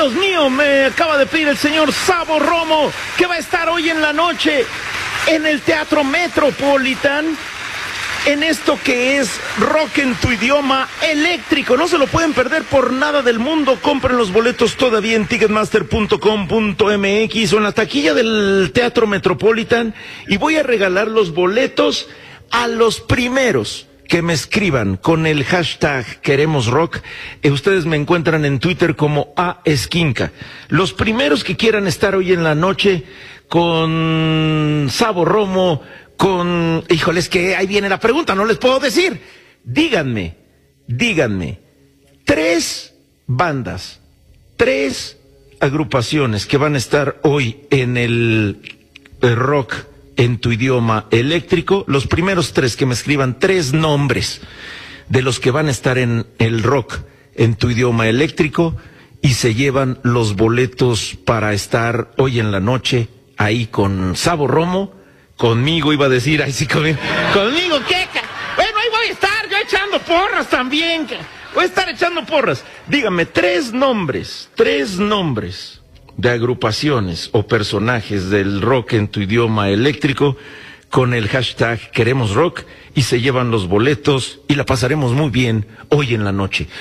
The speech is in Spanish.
Dios mío, me acaba de pedir el señor Sabo Romo, que va a estar hoy en la noche en el Teatro Metropolitan, en esto que es rock en tu idioma eléctrico. No se lo pueden perder por nada del mundo. Compren los boletos todavía en ticketmaster.com.mx o en la taquilla del Teatro Metropolitan, y voy a regalar los boletos a los primeros que me escriban con el hashtag Queremos Rock. Ustedes me encuentran en Twitter como @esquinca. Los primeros que quieran estar hoy en la noche con Sabo Romo, híjole, es que ahí viene la pregunta, no les puedo decir. Díganme, 3 bandas, 3 agrupaciones que van a estar hoy en el rock en tu idioma eléctrico. Los primeros 3 que me escriban 3 nombres de los que van a estar en el rock en tu idioma eléctrico, y se llevan los boletos para estar hoy en la noche ahí con Sabo Romo, conmigo iba a decir, ay sí, conmigo, ¿qué? Bueno, ahí voy a estar yo echando porras también, voy a estar echando porras. Dígame 3 nombres de agrupaciones o personajes del rock en tu idioma eléctrico con el hashtag Queremos Rock, y se llevan los boletos y la pasaremos muy bien hoy en la noche.